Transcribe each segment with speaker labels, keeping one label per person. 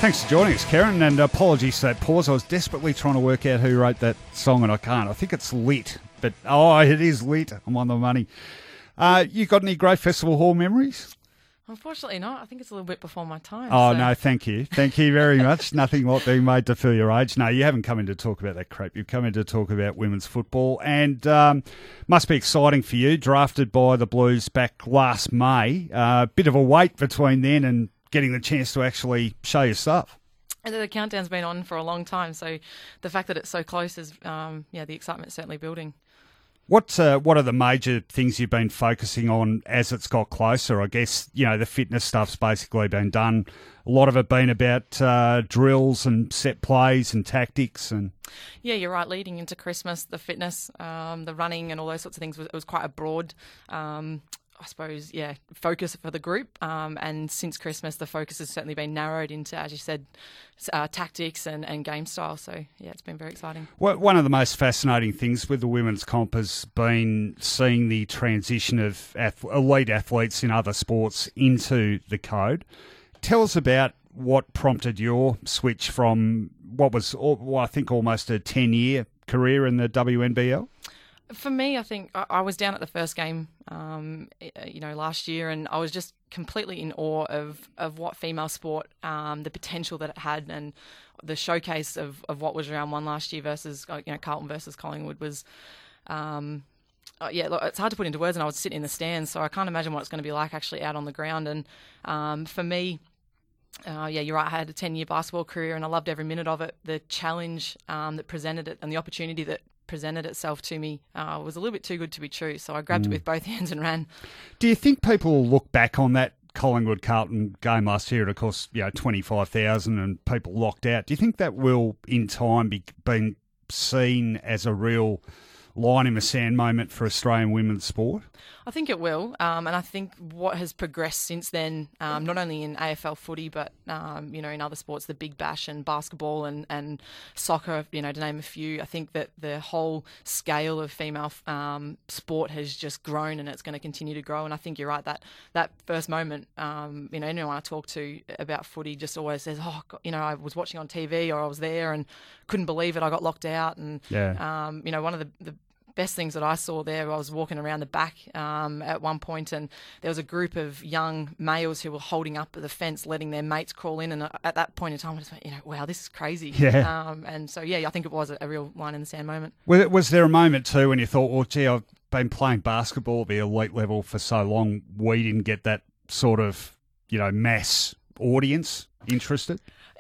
Speaker 1: Thanks for joining us, Karen, and apologies for that pause. I was desperately trying to work out who wrote that song, and I can't. I think it's Lit, but it is Lit. I'm on the money. You got any great Festival Hall memories?
Speaker 2: Unfortunately not. I think it's a little bit before my time.
Speaker 1: No, thank you. Thank you very much. Nothing like being made to feel your age. No, you haven't come in to talk about that crap. You've come in to talk about women's football, and must be exciting for you. Drafted by the Blues back last May. Bit of a wait between then and getting the chance to actually show your stuff.
Speaker 2: The countdown's been on for a long time, so the fact that it's so close is, the excitement's certainly building.
Speaker 1: What are the major things you've been focusing on as it's got closer? I guess, the fitness stuff's basically been done. A lot of it been about drills and set plays and tactics. And
Speaker 2: yeah, you're right. Leading into Christmas, the fitness, the running and all those sorts of things, it was quite a broad focus for the group. And since Christmas, the focus has certainly been narrowed into, as you said, tactics and game style. So, yeah, it's been very exciting.
Speaker 1: One of the most fascinating things with the women's comp has been seeing the transition of elite athletes in other sports into the code. Tell us about what prompted your switch from what was, I think, almost a 10-year career in the WNBL.
Speaker 2: For me, I think I was down at the first game, last year, and I was just completely in awe of what female sport, the potential that it had, and the showcase of what was round one last year versus, Carlton versus Collingwood was, it's hard to put into words, and I was sitting in the stands, so I can't imagine what it's going to be like actually out on the ground. And for me, you're right, I had a 10-year basketball career, and I loved every minute of it. The challenge that presented it and the opportunity that presented itself to me was a little bit too good to be true, so I grabbed it with both hands and ran.
Speaker 1: Do you think people will look back on that Collingwood-Carlton game last year, and of course, 25,000 and people locked out? Do you think that will, in time, be seen as a real line in the sand moment for Australian women's sport?
Speaker 2: I think it will, and I think what has progressed since then, not only in AFL footy, but in other sports, the Big Bash and basketball and soccer, to name a few. I think that the whole scale of female sport has just grown, and it's going to continue to grow. And I think you're right, that first moment, anyone I talk to about footy just always says, I was watching on TV or I was there and couldn't believe it, I got locked out. And one of the best things that I saw there, I was walking around the back at one point, and there was a group of young males who were holding up the fence, letting their mates crawl in. And at that point in time, I just went, wow, this is crazy.
Speaker 1: Yeah.
Speaker 2: I think it was a real line in the sand moment.
Speaker 1: Was there a moment too when you thought, well, gee, I've been playing basketball at the elite level for so long, we didn't get that sort of, mass audience interested?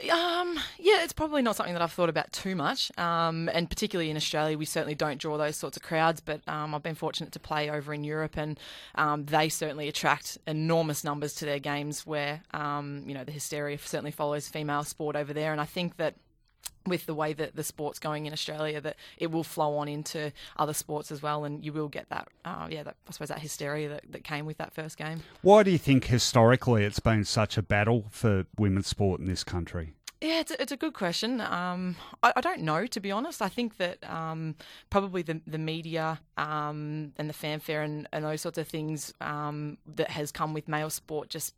Speaker 2: It's probably not something that I've thought about too much, and particularly in Australia, we certainly don't draw those sorts of crowds, but I've been fortunate to play over in Europe, and they certainly attract enormous numbers to their games where, the hysteria certainly follows female sport over there, and I think that with the way that the sport's going in Australia, that it will flow on into other sports as well, and you will get that, that hysteria that came with that first game.
Speaker 1: Why do you think historically it's been such a battle for women's sport in this country?
Speaker 2: Yeah, it's a good question. I don't know, to be honest. I think that probably the media and the fanfare and those sorts of things that has come with male sport just...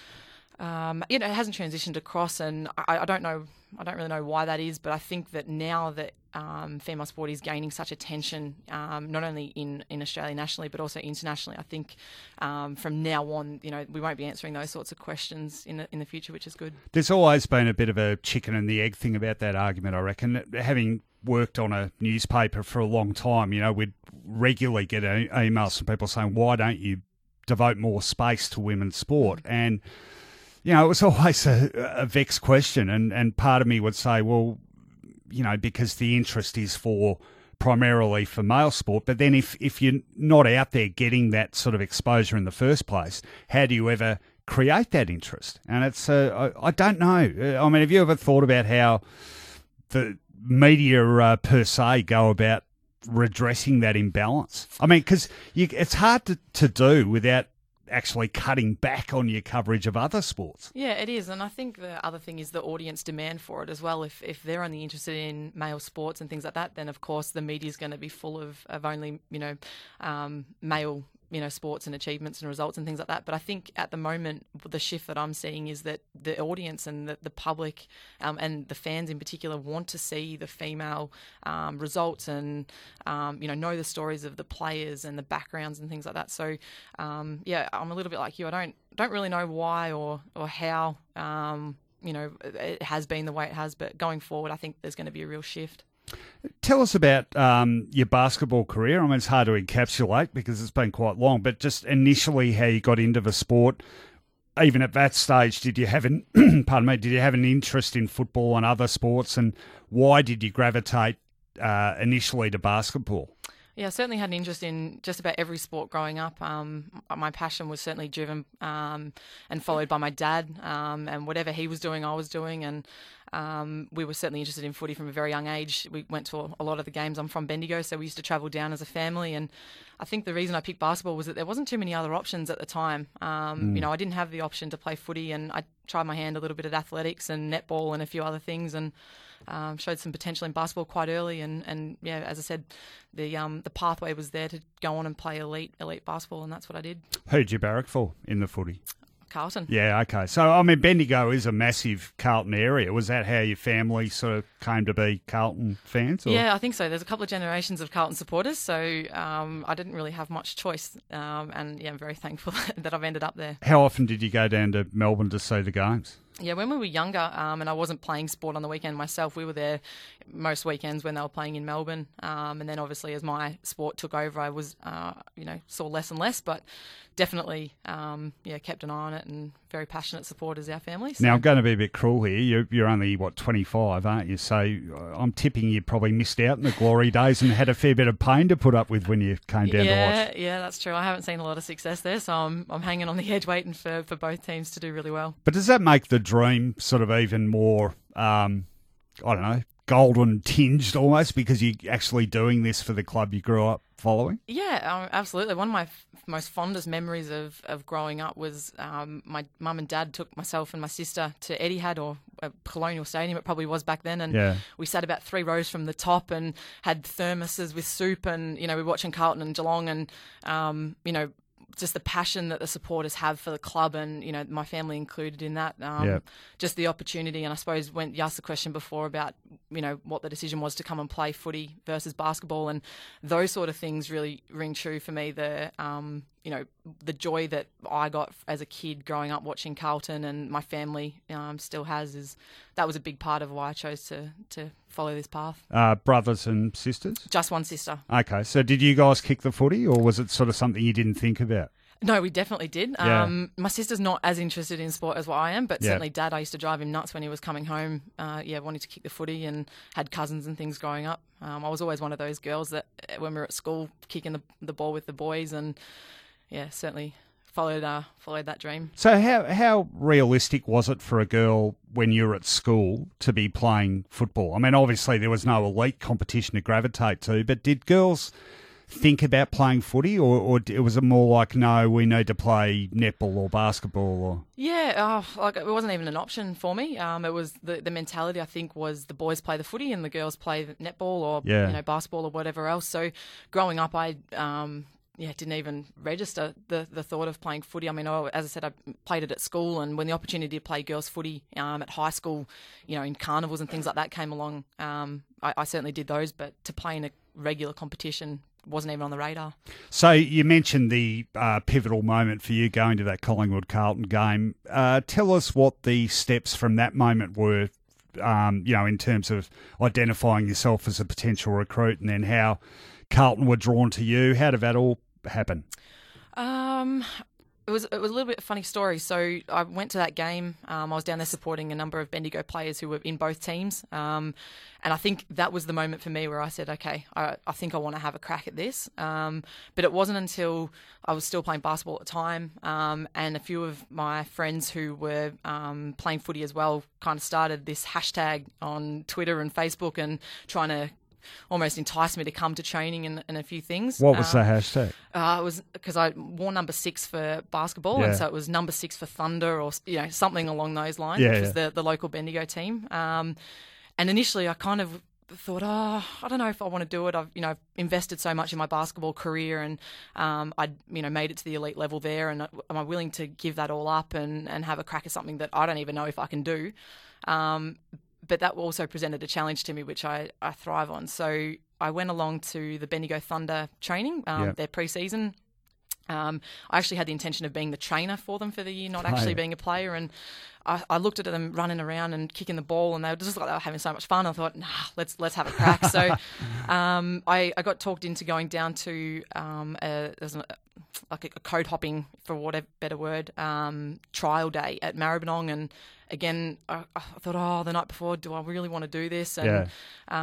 Speaker 2: it hasn't transitioned across, and I don't know. I don't really know why that is, but I think that now that female sport is gaining such attention, not only in Australia nationally, but also internationally, I think from now on, we won't be answering those sorts of questions in the future, which is good.
Speaker 1: There's always been a bit of a chicken and the egg thing about that argument, I reckon. Having worked on a newspaper for a long time, we'd regularly get emails from people saying, why don't you devote more space to women's sport? And it was always a vexed question, and part of me would say, well, because the interest is primarily for male sport, but then if you're not out there getting that sort of exposure in the first place, how do you ever create that interest? And it's, I don't know. I mean, have you ever thought about how the media per se go about redressing that imbalance? I mean, because it's hard to do without actually cutting back on your coverage of other sports.
Speaker 2: Yeah, it is. And I think the other thing is the audience demand for it as well. If they're only interested in male sports and things like that, then of course the media is going to be full of only, male sports and achievements and results and things like that. But I think at the moment, the shift that I'm seeing is that the audience and the public and the fans in particular want to see the female results and, know the stories of the players and the backgrounds and things like that. So, I'm a little bit like you. I don't really know why or how, it has been the way it has. But going forward, I think there's going to be a real shift.
Speaker 1: Tell us about your basketball career. I mean, it's hard to encapsulate because it's been quite long, but just initially how you got into the sport. Even at that stage, did you have an interest in football and other sports, and why did you gravitate initially to basketball?
Speaker 2: Yeah, I certainly had an interest in just about every sport growing up. My passion was certainly driven and followed by my dad, and whatever he was doing, I was doing, and we were certainly interested in footy from a very young age. We went to a lot of the games. I'm from Bendigo, so we used to travel down as a family, and I think the reason I picked basketball was that there wasn't too many other options at the time. I didn't have the option to play footy, and I tried my hand a little bit at athletics and netball and a few other things, and showed some potential in basketball quite early. And as I said, the pathway was there to go on and play elite basketball, and that's what I did.
Speaker 1: Who'd you barrack for in the footy?
Speaker 2: Carlton.
Speaker 1: Yeah, okay. So, I mean, Bendigo is a massive Carlton area. Was that how your family sort of came to be Carlton fans? Or?
Speaker 2: Yeah, I think so. There's a couple of generations of Carlton supporters, so I didn't really have much choice. I'm very thankful that I've ended up there.
Speaker 1: How often did you go down to Melbourne to see the games?
Speaker 2: Yeah, when we were younger, and I wasn't playing sport on the weekend myself, we were there most weekends when they were playing in Melbourne. And then obviously as my sport took over, I was, saw less and less, but definitely, kept an eye on it, and very passionate supporters, our family. So.
Speaker 1: Now, I'm going to be a bit cruel here. You're only, 25, aren't you? So I'm tipping you probably missed out in the glory days and had a fair bit of pain to put up with when you came down to watch.
Speaker 2: Yeah, that's true. I haven't seen a lot of success there, so I'm hanging on the edge waiting for both teams to do really well.
Speaker 1: But does that make the dream sort of even more, golden tinged almost, because you're actually doing this for the club you grew up following?
Speaker 2: Yeah, absolutely. One of my most fondest memories of growing up was my mum and dad took myself and my sister to Etihad, or Colonial Stadium, it probably was back then, and we sat about 3 rows from the top and had thermoses with soup, and we were watching Carlton and Geelong, and just the passion that the supporters have for the club, and my family included in that. Just the opportunity, and I suppose when you asked the question before about what the decision was to come and play footy versus basketball, and those sort of things really ring true for me. The joy that I got as a kid growing up watching Carlton, and my family still has, that was a big part of why I chose to follow this path.
Speaker 1: Brothers and sisters?
Speaker 2: Just one sister.
Speaker 1: Okay, so did you guys kick the footy, or was it sort of something you didn't think about?
Speaker 2: No, we definitely did.
Speaker 1: Yeah.
Speaker 2: My sister's not as interested in sport as what I am, but certainly Dad, I used to drive him nuts when he was coming home, wanting to kick the footy, and had cousins and things growing up. I was always one of those girls that when we were at school kicking the ball with the boys, and certainly followed that dream.
Speaker 1: So how realistic was it for a girl when you were at school to be playing football? I mean, obviously there was no elite competition to gravitate to, but did girls think about playing footy, or was it more like, no, we need to play netball or basketball? Or
Speaker 2: it wasn't even an option for me. It was the mentality, I think, was the boys play the footy and the girls play netball or basketball or whatever else. So growing up, I didn't even register the thought of playing footy. I mean, as I said, I played it at school, and when the opportunity to play girls footy at high school, in carnivals and things like that came along, I certainly did those, but to play in a regular competition wasn't even on the radar. So
Speaker 1: you mentioned the pivotal moment for you going to that Collingwood-Carlton game. Tell us what the steps from that moment were, in terms of identifying yourself as a potential recruit, and then how Carlton were drawn to you. How did that all happen?
Speaker 2: It was a little bit of a funny story. So I went to that game. I was down there supporting a number of Bendigo players who were in both teams. And I think that was the moment for me where I said, okay, I think I want to have a crack at this. But it wasn't until I was still playing basketball at the time, and a few of my friends who were playing footy as well kind of started this hashtag on Twitter and Facebook and trying to almost enticed me to come to training and a few things.
Speaker 1: What was the hashtag?
Speaker 2: It was because I wore number 6 for basketball, and so it was number 6 for Thunder, or something along those lines, which was the local Bendigo team. And initially, I kind of thought, I don't know if I want to do it. I've invested so much in my basketball career, and I'd made it to the elite level there, and am I willing to give that all up and have a crack at something that I don't even know if I can do? But that also presented a challenge to me, which I thrive on. So I went along to the Bendigo Thunder training, their pre-season. I actually had the intention of being the trainer for them for the year, not actually being a player. And I looked at them running around and kicking the ball, and they were having so much fun. I thought, let's have a crack. So I got talked into going down to there's a code hopping, for whatever better word, trial day at Maribyrnong. And again, I thought, the night before, do I really want to do this? And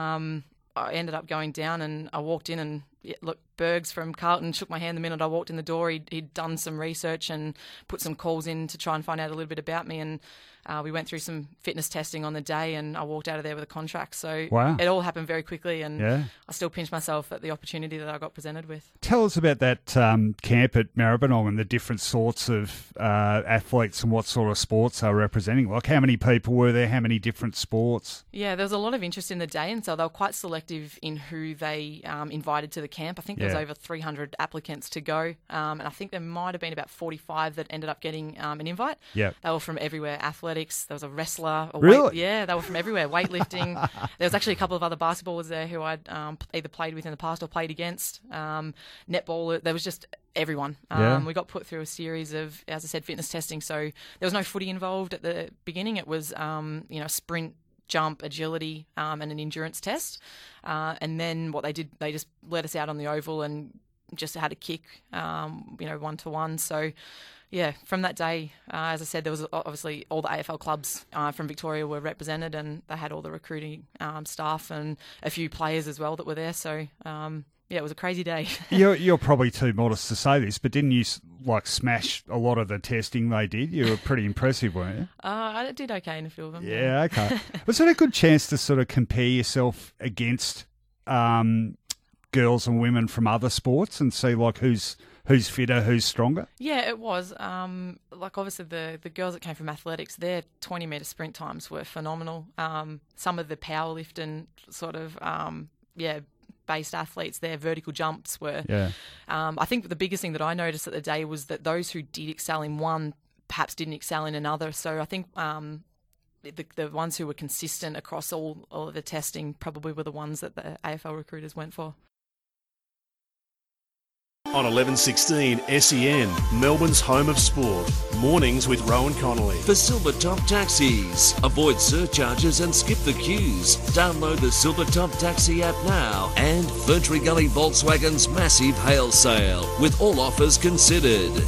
Speaker 2: I ended up going down, and I walked in, and look, Bergs from Carlton shook my hand the minute I walked in the door. He'd done some research and put some calls in to try and find out a little bit about me, and we went through some fitness testing on the day, and I walked out of there with a contract. So It all happened very quickly, and I still pinch myself at the opportunity that I got presented with.
Speaker 1: Tell us about that camp at Maribyrnong and the different sorts of athletes and what sort of sports they were representing. Like, how many people were there? How many different sports?
Speaker 2: Yeah, there was a lot of interest in the day, and so they were quite selective in who they invited to the camp. I think there was over 300 applicants to go, and I think there might have been about 45 that ended up getting an invite. Yeah, they were from everywhere. Athletics. There was a wrestler.
Speaker 1: Really?
Speaker 2: They were from everywhere. Weightlifting. There was actually a couple of other basketballers there who I'd either played with in the past or played against. Netball. There was just everyone. We got put through a series of, as I said, fitness testing. So there was no footy involved at the beginning. It was sprint, jump, agility, and an endurance test. And then what they did, they just let us out on the oval and just had a kick, 1-to-1. So, from that day, as I said, there was obviously all the AFL clubs from Victoria were represented, and they had all the recruiting staff and a few players as well that were there. So, it was a crazy day.
Speaker 1: You're probably too modest to say this, but didn't you smash a lot of the testing they did? You were pretty impressive, weren't you?
Speaker 2: I did okay in a few of them.
Speaker 1: Yeah, okay. Was it a good chance to sort of compare yourself against girls and women from other sports and see who's fitter, who's stronger?
Speaker 2: Yeah, it was. Obviously the girls that came from athletics, their 20-metre sprint times were phenomenal. Some of the powerlift and sort of based athletes, their vertical jumps were. Yeah. I think the biggest thing that I noticed at the day was that those who did excel in one perhaps didn't excel in another. So I think the ones who were consistent across all of the testing probably were the ones that the AFL recruiters went for.
Speaker 3: On 1116 SEN, Melbourne's home of sport. Mornings with Rowan Connolly.
Speaker 4: For Silvertop Taxis. Avoid surcharges and skip the queues. Download the Silvertop Taxi app now. And Ferntree Gully Volkswagen's massive hail sale, with all offers considered.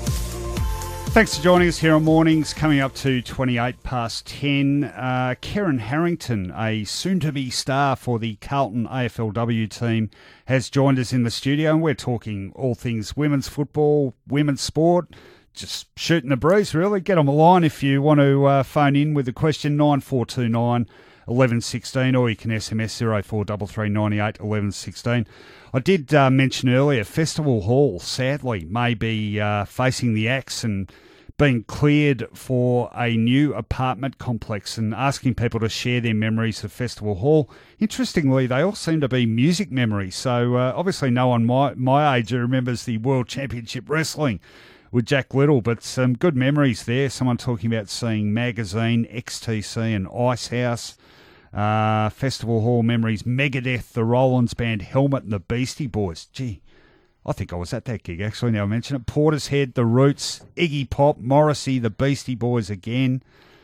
Speaker 1: Thanks for joining us here on Mornings. Coming up to 28 past 10. Karen Harrington, a soon-to-be star for the Carlton AFLW team, has joined us in the studio, and we're talking all things women's football, women's sport, just shooting the breeze, really. Get on the line if you want to phone in with a question, 9429 1116, or you can SMS 0433 98 1116. I did mention earlier, Festival Hall, sadly, may be facing the axe and being cleared for a new apartment complex, and asking people to share their memories of Festival Hall. Interestingly, they all seem to be music memories. So obviously no one my age remembers the World Championship Wrestling with Jack Little, but some good memories there. Someone talking about seeing Magazine, XTC and Icehouse. Festival Hall memories, Megadeth, the Rollins Band, Helmet and the Beastie Boys. Gee, I think I was at that gig, actually, now I mention it. Portishead, The Roots, Iggy Pop, Morrissey, the Beastie Boys again.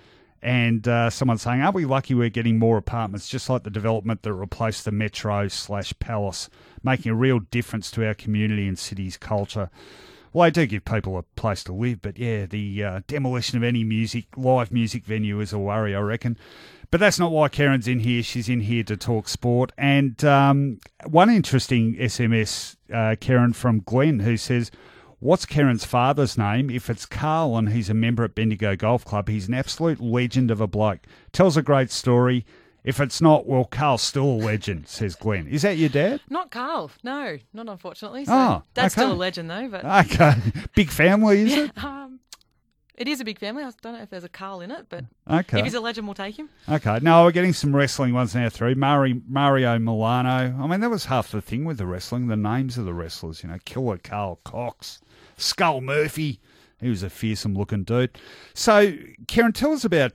Speaker 1: And someone saying, aren't we lucky we're getting more apartments, just like the development that replaced the Metro/Palace, making a real difference to our community and city's culture. Well, they do give people a place to live, but yeah, the demolition of any live music venue is a worry, I reckon. But that's not why Karen's in here. She's in here to talk sport. And one interesting SMS, Karen, from Glenn, who says, what's Karen's father's name? If it's Carl and he's a member at Bendigo Golf Club, he's an absolute legend of a bloke. Tells a great story. If it's not, well, Carl's still a legend, says Glenn. Is that your dad?
Speaker 2: Not Carl. No, not unfortunately. So Dad's still a legend, though. But
Speaker 1: okay. Big family, is it?
Speaker 2: It is a big family. I don't know if there's a Carl in it, but
Speaker 1: Okay.
Speaker 2: if he's a legend, we'll take him.
Speaker 1: Okay. No, we're getting some wrestling ones now through. Mario Milano. I mean, that was half the thing with the wrestling, the names of the wrestlers, Killer Carl Cox, Skull Murphy. He was a fearsome-looking dude. So, Karen, tell us about,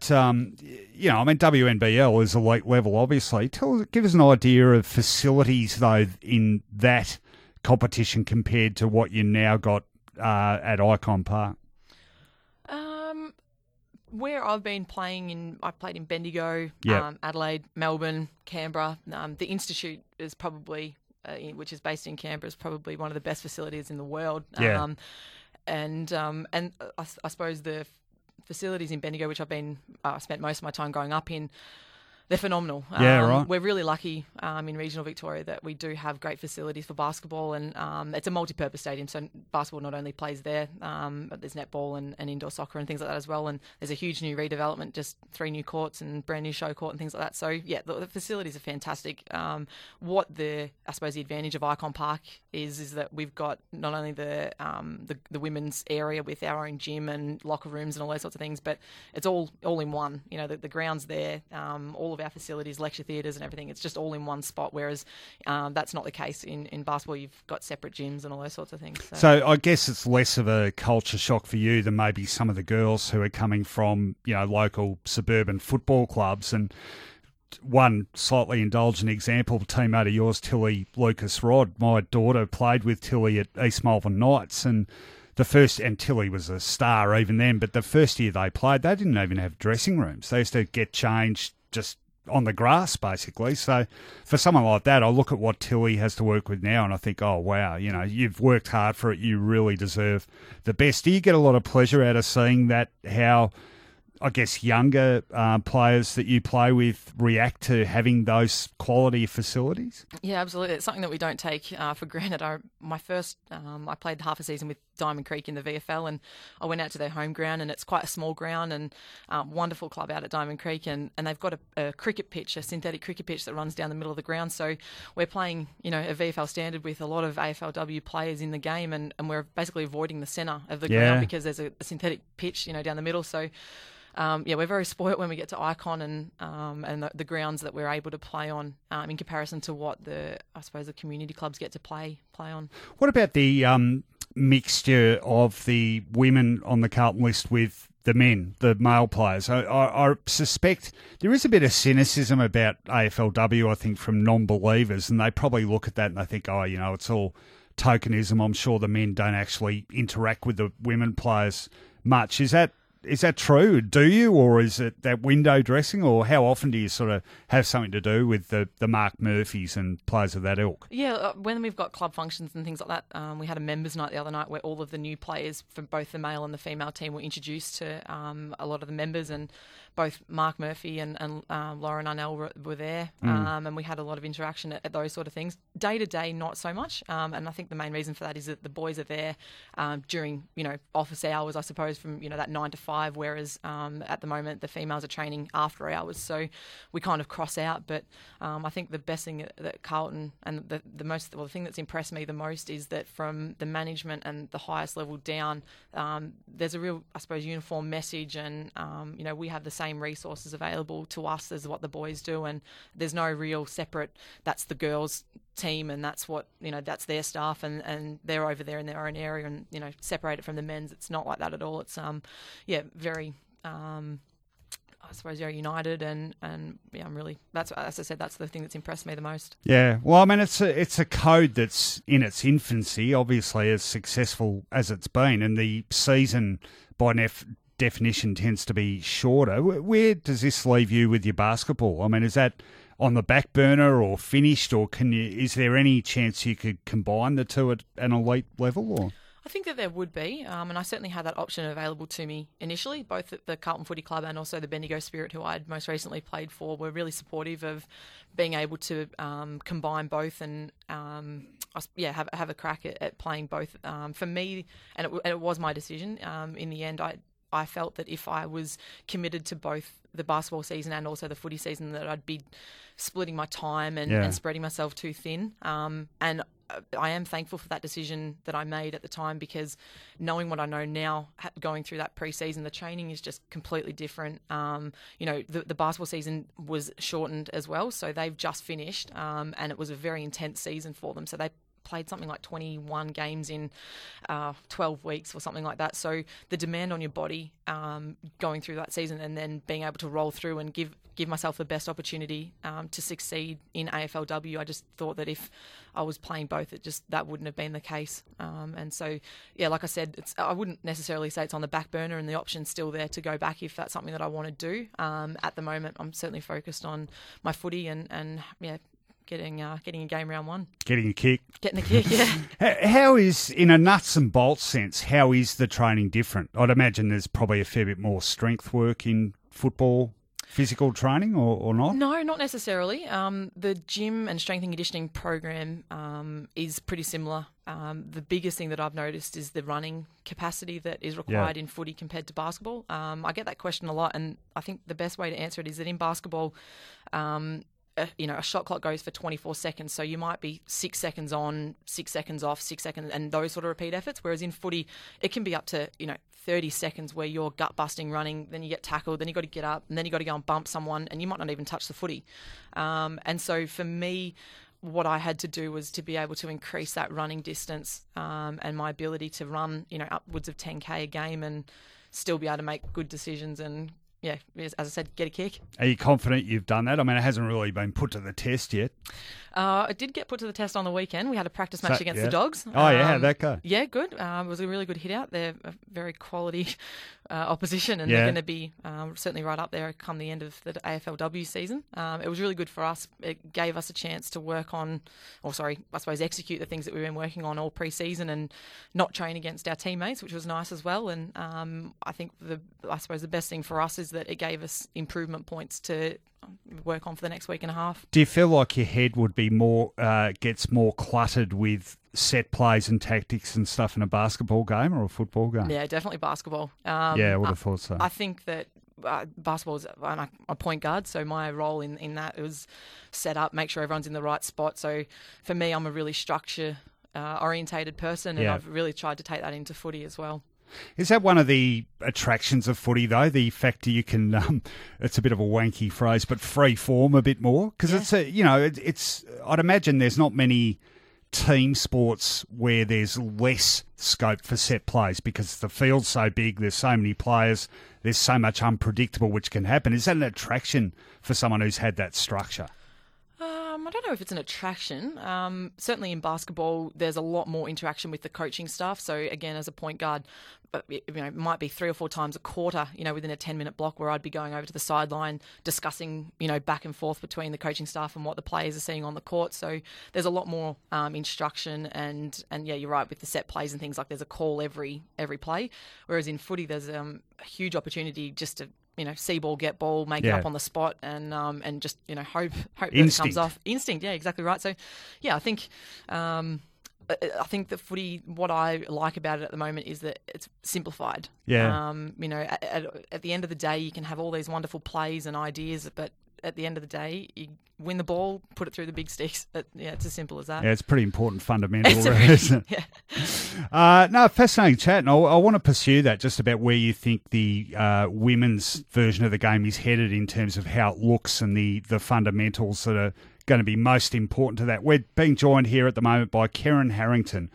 Speaker 1: WNBL is elite level, obviously. Give us an idea of facilities, though, in that competition compared to what you now got at Icon Park.
Speaker 2: Where I've been playing I played in Bendigo,
Speaker 1: Yep.
Speaker 2: Adelaide, Melbourne, Canberra. The Institute is probably, which is based in Canberra, is probably one of the best facilities in the world.
Speaker 1: Yeah.
Speaker 2: And I suppose the facilities in Bendigo, which I spent most of my time growing up in, they're phenomenal.
Speaker 1: Yeah, right.
Speaker 2: We're really lucky in regional Victoria that we do have great facilities for basketball, and it's a multi-purpose stadium, so basketball not only plays there, but there's netball and indoor soccer and things like that as well, and there's a huge new redevelopment, just 3 new courts and brand new show court and things like that. So, yeah, the facilities are fantastic. What the advantage of Icon Park is that we've got not only the women's area with our own gym and locker rooms and all those sorts of things, but it's all in one. The ground's there, all of our facilities, lecture theatres and everything, it's just all in one spot, whereas that's not the case in basketball. You've got separate gyms and all those sorts of things.
Speaker 1: So I guess it's less of a culture shock for you than maybe some of the girls who are coming from, local suburban football clubs. And one slightly indulgent example, teammate of yours, Tilly Lucas Rod, my daughter played with Tilly at East Malvern Knights, and Tilly was a star even then, but the first year they played, they didn't even have dressing rooms. They used to get changed just on the grass, basically. So for someone like that, I look at what Tilly has to work with now and I think, oh, wow, you've worked hard for it. You really deserve the best. Do you get a lot of pleasure out of seeing that, how, I guess, younger players that you play with react to having those quality facilities?
Speaker 2: Yeah, absolutely. It's something that we don't take for granted. I played half a season with Diamond Creek in the VFL, and I went out to their home ground, and it's quite a small ground and wonderful club out at Diamond Creek, and they've got a cricket pitch, a synthetic cricket pitch that runs down the middle of the ground. So we're playing, a VFL standard with a lot of AFLW players in the game, and we're basically avoiding the centre of the ground because there's a synthetic pitch, down the middle. So we're very spoilt when we get to Icon and the grounds that we're able to play on in comparison to what the community clubs get to play on.
Speaker 1: What about the mixture of the women on the Carlton list with the men, the male players? I suspect there is a bit of cynicism about AFLW, I think, from non-believers, and they probably look at that and they think, it's all tokenism. I'm sure the men don't actually interact with the women players much. Is that true? Do you, or is it that window dressing, or how often do you sort of have something to do with the Mark Murphys and players of that ilk?
Speaker 2: Yeah, when we've got club functions and things like that, we had a members' night the other night where all of the new players from both the male and the female team were introduced to a lot of the members, and both Mark Murphy and Lauren Arnell were there, and we had a lot of interaction at those sort of things. Day to day, not so much, and I think the main reason for that is that the boys are there during office hours, I suppose, from that 9 to 5, whereas at the moment the females are training after hours, so we kind of cross out. But I think the best thing that Carlton, and the thing that's impressed me the most is that from the management and the highest level down, there's a real, I suppose, uniform message, and we have the same resources available to us as what the boys do, and there's no real separate, that's the girls team and that's what that's their staff and they're over there in their own area and separated from the men's. It's not like that at all. It's very I suppose very united and I'm really, that's, as I said, that's the thing that's impressed me the most.
Speaker 1: Yeah, well, I mean, it's a code that's in its infancy, obviously, as successful as it's been, and the season by definition tends to be shorter. Where does this leave you with your basketball? I mean, is that on the back burner or finished, or is there any chance you could combine the two at an elite level? Or
Speaker 2: I think that there would be, and I certainly had that option available to me initially, both at the Carlton Footy Club and also the Bendigo Spirit, who I'd most recently played for, were really supportive of being able to combine both and have a crack at playing both. For me, and it was my decision, in the end, I felt that if I was committed to both the basketball season and also the footy season, that I'd be splitting my time and spreading myself too thin. And I am thankful for that decision that I made at the time, because knowing what I know now, going through that pre-season, the training is just completely different. The basketball season was shortened as well, so they've just finished, and it was a very intense season for them. So they played something like 21 games in 12 weeks or something like that. So the demand on your body going through that season, and then being able to roll through and give myself the best opportunity to succeed in AFLW. I just thought that if I was playing both, that wouldn't have been the case. And so, yeah, like I said, I wouldn't necessarily say it's on the back burner, and the option's still there to go back if that's something that I want to do. At the moment, I'm certainly focused on my footy and getting a game round one.
Speaker 1: Getting a kick.
Speaker 2: Getting a kick, yeah.
Speaker 1: How is, in a nuts and bolts sense, how is the training different? I'd imagine there's probably a fair bit more strength work in football, physical training, or not?
Speaker 2: No, not necessarily. The gym and strength and conditioning program is pretty similar. The biggest thing that I've noticed is the running capacity that is required in footy compared to basketball. I get that question a lot, and I think the best way to answer it is that in basketball, a shot clock goes for 24 seconds, so you might be 6 seconds on, 6 seconds off, 6 seconds, and those sort of repeat efforts. Whereas in footy, it can be up to 30 seconds where you're gut busting running, then you get tackled, then you got to get up, and then you got to go and bump someone, and you might not even touch the footy. And so for me, what I had to do was to be able to increase that running distance and my ability to run, upwards of 10K a game and still be able to make good decisions and, yeah, as I said, get a kick.
Speaker 1: Are you confident you've done that? I mean, it hasn't really been put to the test yet.
Speaker 2: It did get put to the test on the weekend. We had a practice match against the Dogs.
Speaker 1: Oh, yeah, how'd that go?
Speaker 2: Yeah, good. It was a really good hit out. They're a very quality opposition, and they're going to be certainly right up there come the end of the AFLW season. It was really good for us. It gave us a chance to work on, execute the things that we've been working on all pre-season and not train against our teammates, which was nice as well. And I think the best thing for us is that it gave us improvement points to work on for the next week and a half.
Speaker 1: Do you feel like your head would be gets more cluttered with set plays and tactics and stuff in a basketball game or a football game?
Speaker 2: Yeah, definitely basketball.
Speaker 1: I would have thought so.
Speaker 2: I think that basketball is a point guard, so my role in that was set up, make sure everyone's in the right spot. So for me, I'm a really structure orientated person, and I've really tried to take that into footy as well.
Speaker 1: Is that one of the attractions of footy, though? The fact that you can, it's a bit of a wanky phrase, but free form a bit more? Because it's I'd imagine there's not many team sports where there's less scope for set plays because the field's so big, there's so many players, there's so much unpredictable which can happen. Is that an attraction for someone who's had that structure?
Speaker 2: I don't know if it's an attraction. Certainly in basketball, there's a lot more interaction with the coaching staff. So again, as a point guard, it might be 3 or 4 times a quarter, within a 10-minute block where I'd be going over to the sideline discussing, back and forth between the coaching staff and what the players are seeing on the court. So there's a lot more instruction and yeah, you're right with the set plays and things like there's a call every play. Whereas in footy, there's a huge opportunity just to see ball, get ball, make it up on the spot, and just hope that it comes off. Instinct, yeah, exactly right. So, yeah, I think the footy. What I like about it at the moment is that it's simplified.
Speaker 1: Yeah.
Speaker 2: At the end of the day, you can have all these wonderful plays and ideas, but at the end of the day, you win the ball, put it through the big sticks. It's as simple as that.
Speaker 1: Yeah, it's pretty important fundamental, isn't it? Yeah. Fascinating chat. And I want to pursue that just about where you think the women's version of the game is headed in terms of how it looks and the fundamentals that are going to be most important to that. We're being joined here at the moment by Karen Harrington.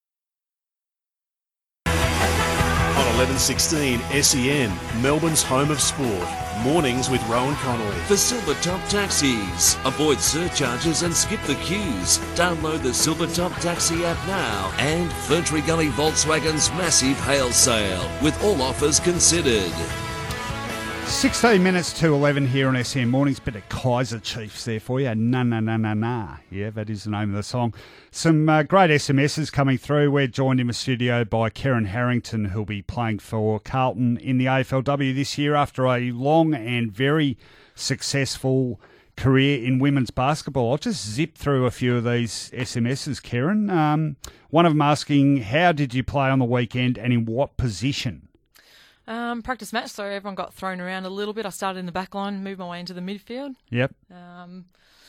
Speaker 3: On 1116 SEN, Melbourne's home of sport. Mornings with Rowan Connolly.
Speaker 4: For Silvertop Taxis, avoid surcharges and skip the queues. Download the Silvertop Taxi app now. And Ferntree Gully Volkswagen's massive hail sale, with all offers considered.
Speaker 1: 16 minutes to 11 here on SEN Mornings. Bit of Kaiser Chiefs there for you. Na na na na na. Yeah, that is the name of the song. Some great SMSs coming through. We're joined in the studio by Karen Harrington, who'll be playing for Carlton in the AFLW this year after a long and very successful career in women's basketball. I'll just zip through a few of these SMSs, Karen. One of them asking, how did you play on the weekend and in what position?
Speaker 2: Practice match, so everyone got thrown around a little bit. I started in the back line, moved my way into the midfield.
Speaker 1: Yep.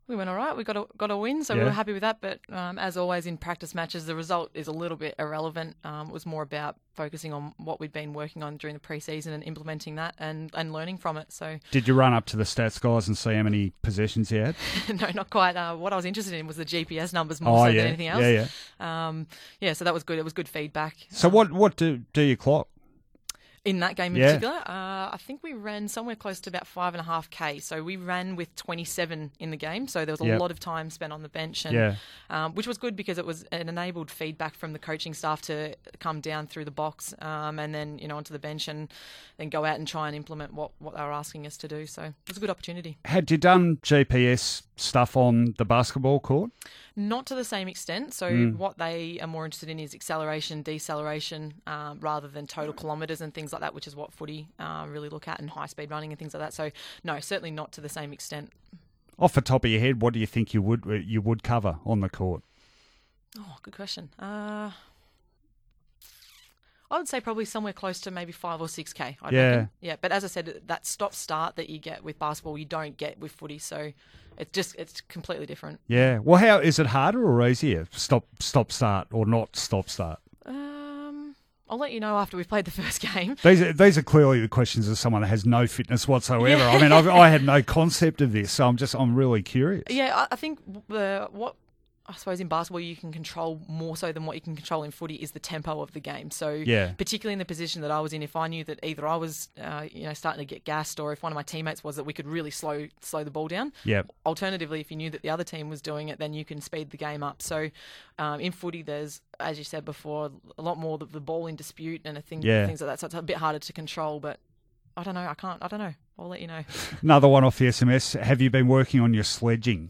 Speaker 2: We went all right. We got a win, so we were happy with that. But as always in practice matches, the result is a little bit irrelevant. It was more about focusing on what we'd been working on during the pre-season and implementing that and learning from it. So, did
Speaker 1: you run up to the stats guys and see how many possessions you had?
Speaker 2: No, not quite. What I was interested in was the GPS numbers more than anything else. So that was good. It was good feedback.
Speaker 1: So what do you clock?
Speaker 2: In that game in particular, I think we ran somewhere close to about 5.5K. So we ran with 27 in the game. So there was a lot of time spent on the bench, and which was good because it enabled feedback from the coaching staff to come down through the box and then onto the bench and then go out and try and implement what they were asking us to do. So it was a good opportunity.
Speaker 1: Had you done GPS stuff on the basketball court?
Speaker 2: Not to the same extent. So what they are more interested in is acceleration, deceleration, rather than total kilometres and things like that, which is what footy really look at, and high-speed running and things like that. So, no, certainly not to the same extent.
Speaker 1: Off the top of your head, what do you think you would cover on the court?
Speaker 2: Oh, good question. I would say probably somewhere close to maybe 5 or 6K. I'd reckon. Yeah, but as I said, that stop-start that you get with basketball, you don't get with footy, so it's completely different.
Speaker 1: Yeah. Well, how is it harder or easier? Stop-start or not stop-start?
Speaker 2: I'll let you know after we've played the first game.
Speaker 1: These are clearly the questions of someone that has no fitness whatsoever. I mean, I had no concept of this, so I'm really curious.
Speaker 2: Yeah, I think what I suppose in basketball you can control more so than what you can control in footy is the tempo of the game. So particularly in the position that I was in, if I knew that either I was starting to get gassed or if one of my teammates was, that we could really slow the ball down. Alternatively, if you knew that the other team was doing it, then you can speed the game up. So in footy there's, as you said before, a lot more of the ball in dispute and things like that. So it's a bit harder to control, but I don't know. I don't know. I'll let you know.
Speaker 1: Another one off the SMS. Have you been working on your sledging?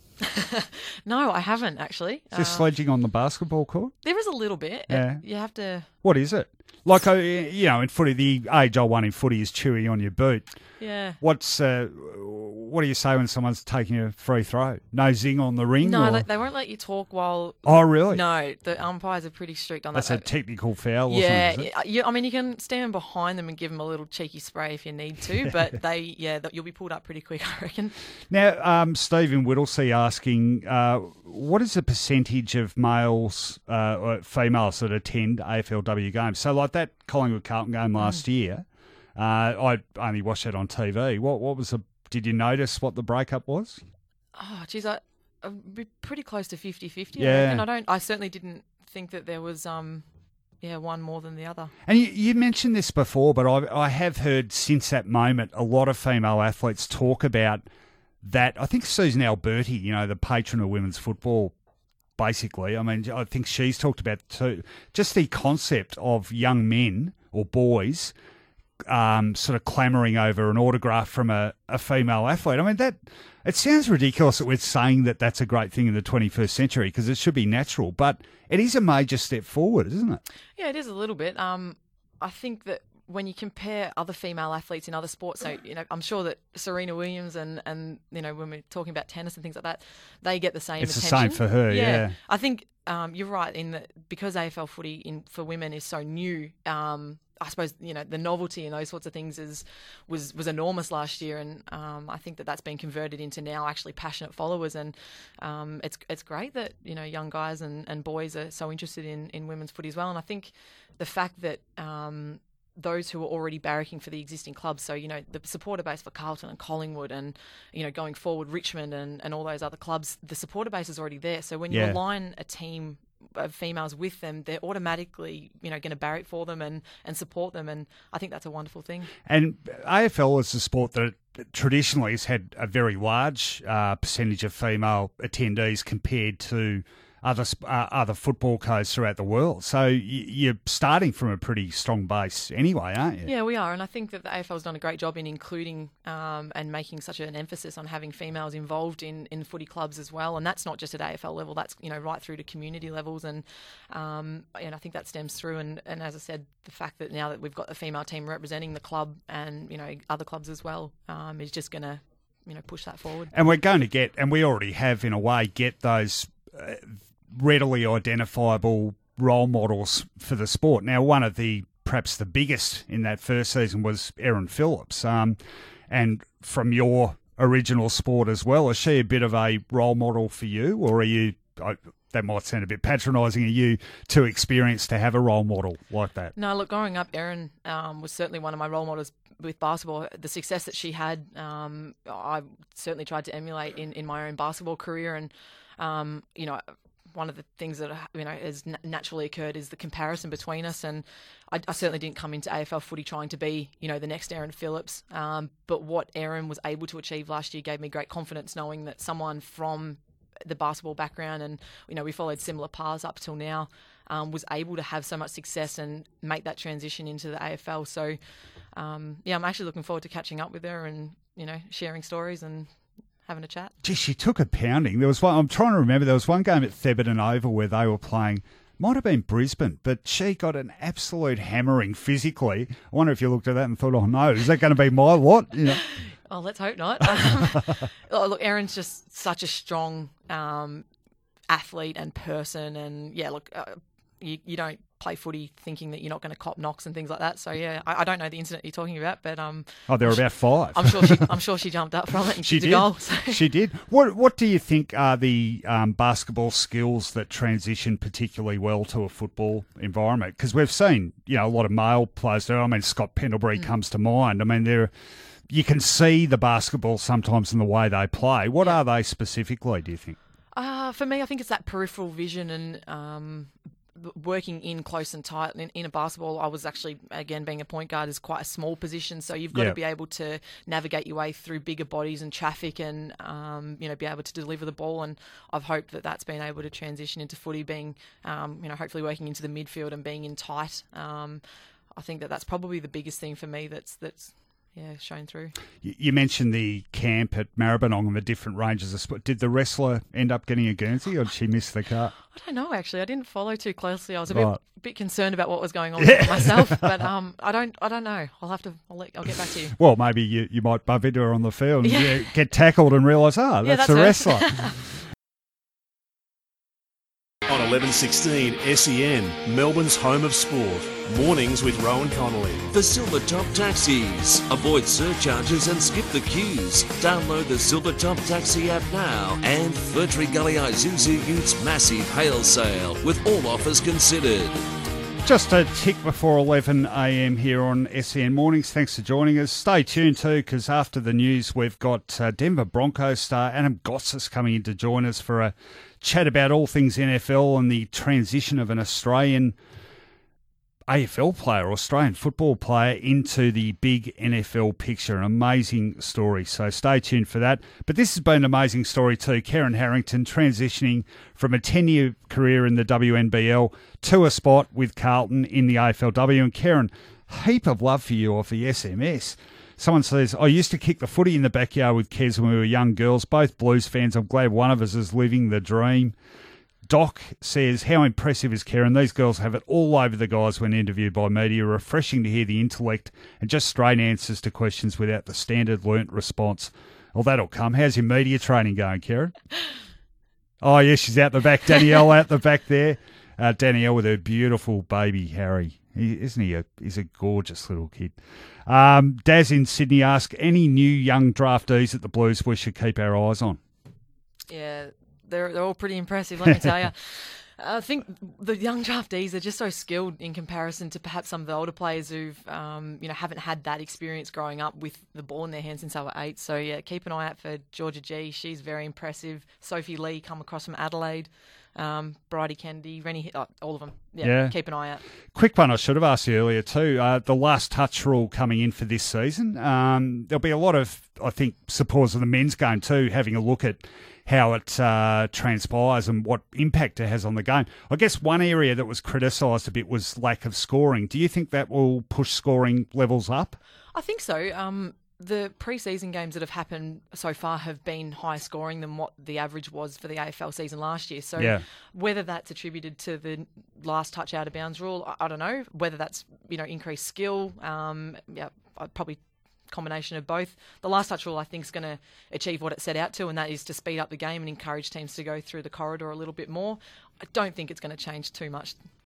Speaker 2: No, I haven't actually.
Speaker 1: Just sledging on the basketball court?
Speaker 2: There is a little bit.
Speaker 1: Yeah.
Speaker 2: You have to...
Speaker 1: What is it? Like, in footy, the age-old one in footy is chewing on your boot.
Speaker 2: Yeah.
Speaker 1: What do you say when someone's taking a free throw? No zing on the ring?
Speaker 2: No, they won't let you talk while...
Speaker 1: Oh, really?
Speaker 2: No, the umpires are pretty strict on that.
Speaker 1: That's a technical foul or
Speaker 2: something, is it? I mean, you can stand behind them and give them a little cheeky spray if you need to, but you'll be pulled up pretty quick, I reckon.
Speaker 1: Now, Stephen Whittlesey asking, what is the percentage of males or females that attend AFLW games? So like that Collingwood-Carlton game last year, I only watched it on TV. What was did you notice what the breakup was?
Speaker 2: Oh, geez, I'd be pretty close to 50-50.
Speaker 1: Yeah.
Speaker 2: I certainly didn't think that there was one more than the other.
Speaker 1: And you mentioned this before, but I have heard since that moment a lot of female athletes talk about that. I think Susan Alberti, the patron of women's football, basically. I mean, I think she's talked about too. Just the concept of young men or boys sort of clamouring over an autograph from a female athlete. I mean, it sounds ridiculous that we're saying that that's a great thing in the 21st century because it should be natural, but it is a major step forward, isn't it?
Speaker 2: Yeah, it is a little bit. I think that when you compare other female athletes in other sports, so I'm sure that Serena Williams and when we're talking about tennis and things like that, they get the same attention.
Speaker 1: It's the same for her, yeah.
Speaker 2: I think you're right in that because AFL footy for women is so new. I suppose the novelty and those sorts of things was enormous last year, and I think that's been converted into now actually passionate followers, and it's great that young guys and boys are so interested in women's footy as well. And I think the fact that those who are already barracking for the existing clubs, so the supporter base for Carlton and Collingwood and going forward Richmond and all those other clubs, the supporter base is already there. So when you align a team of females with them, they're automatically going to barrack for them and support them, and I think that's a wonderful thing. And
Speaker 1: AFL is a sport that traditionally has had a very large percentage of female attendees compared to other football codes throughout the world. So you're starting from a pretty strong base anyway, aren't you?
Speaker 2: Yeah, we are. And I think that the AFL's done a great job in including and making such an emphasis on having females involved in footy clubs as well. And that's not just at AFL level, that's right through to community levels. And I think that stems through. And as I said, the fact that now that we've got a female team representing the club and, other clubs as well is just going to, push that forward.
Speaker 1: And we're going to get, and we already have in a way, get those readily identifiable role models for the sport. Now, one of perhaps the biggest in that first season was Erin Phillips. And from your original sport as well. Is she a bit of a role model for you, or are you? That might sound a bit patronising. Are you too experienced to have a role model like that?
Speaker 2: No, look, growing up, Erin was certainly one of my role models with basketball. The success that she had, I certainly tried to emulate in my own basketball career. And, one of the things that, has naturally occurred is the comparison between us. And I certainly didn't come into AFL footy trying to be, the next Erin Phillips. But what Erin was able to achieve last year gave me great confidence, knowing that someone from the basketball background, and we followed similar paths up till now, was able to have so much success and make that transition into the AFL. So I'm actually looking forward to catching up with her and sharing stories and having a chat.
Speaker 1: Gee, she took a pounding. There was one, I'm trying to remember, there was one game at Thebarton Oval where they were playing, might have been Brisbane, but she got an absolute hammering physically. I wonder if you looked at that and thought, oh no, is that going to be my lot?
Speaker 2: Oh, let's hope not. Look, Erin's just such a strong athlete and person. And, you don't play footy thinking that you're not going to cop knocks and things like that. So, I don't know the incident you're talking about, but...
Speaker 1: there were about 5.
Speaker 2: I'm sure she jumped up from it and
Speaker 1: she
Speaker 2: kicked
Speaker 1: did.
Speaker 2: a goal. So.
Speaker 1: She did. What do you think are the basketball skills that transition particularly well to a football environment? Because we've seen, a lot of male players do. I mean, Scott Pendlebury comes to mind. I mean, you can see the basketball sometimes in the way they play. What are they specifically, do you think?
Speaker 2: For me, I think it's that peripheral vision and working in close and tight. In a basketball, I was actually, again, being a point guard is quite a small position, so you've got to be able to navigate your way through bigger bodies and traffic and, be able to deliver the ball. And I've hoped that that's been able to transition into footy, being, hopefully working into the midfield and being in tight. I think that's probably the biggest thing for me that's shown through.
Speaker 1: You mentioned the camp at Maribyrnong and the different ranges of sport. Did the wrestler end up getting a Guernsey, or did she miss the cut?
Speaker 2: I don't know, actually. I didn't follow too closely. I was a bit concerned about what was going on with myself, but I don't know. I'll get back to you.
Speaker 1: Well, maybe you might bump into her on the field and get tackled and realise, that's the wrestler.
Speaker 3: On 11:16 SEN, Melbourne's home of sport. Mornings with Rowan Connolly.
Speaker 4: For Silvertop Taxis. Avoid surcharges and skip the queues. Download the Silvertop Taxi app now. And Ferntree Gully Isuzu Utes massive hail sale with all offers considered.
Speaker 1: Just a tick before 11 a.m. here on SEN Mornings. Thanks for joining us. Stay tuned too, because after the news, we've got Denver Broncos star Adam Gotsis coming in to join us for a chat about all things NFL and the transition of an Australian AFL player, Australian football player, into the big NFL picture. An amazing story, so stay tuned for that. But this has been an amazing story too. Karen Harrington transitioning from a 10-year career in the WNBL to a spot with Carlton in the AFLW. And Karen, heap of love for you off the SMS. Someone says, I used to kick the footy in the backyard with Kez when we were young girls, both Blues fans. I'm glad one of us is living the dream. Doc says, how impressive is Karen? These girls have it all over the guys when interviewed by media. Refreshing to hear the intellect and just straight answers to questions without the standard learnt response. Well, that'll come. How's your media training going, Karen? Oh, yeah, she's out the back. Danielle out the back there. Danielle with her beautiful baby, Harry. Isn't he? He's a gorgeous little kid. Daz in Sydney asks, any new young draftees at the Blues we should keep our eyes on?
Speaker 2: Yeah, they're all pretty impressive, let me tell you. I think the young draftees are just so skilled in comparison to perhaps some of the older players who've, haven't had that experience growing up with the ball in their hands since they were 8. So, yeah, keep an eye out for Georgia G. She's very impressive. Sophie Lee come across from Adelaide. Bridie Kennedy, Rennie, all of them. Yeah, keep an eye out.
Speaker 1: Quick one I should have asked you earlier too. The last touch rule coming in for this season. There'll be a lot of, I think, supporters of the men's game too, having a look at how it transpires and what impact it has on the game. I guess one area that was criticised a bit was lack of scoring. Do you think that will push scoring levels up?
Speaker 2: I think so. The pre-season games that have happened so far have been higher scoring than what the average was for the AFL season last year. So whether that's attributed to the last touch out of bounds rule, I don't know. Whether that's increased skill, probably combination of both. The last touch rule, I think, is going to achieve what it set out to, and that is to speed up the game and encourage teams to go through the corridor a little bit more. I don't think it's going to change too much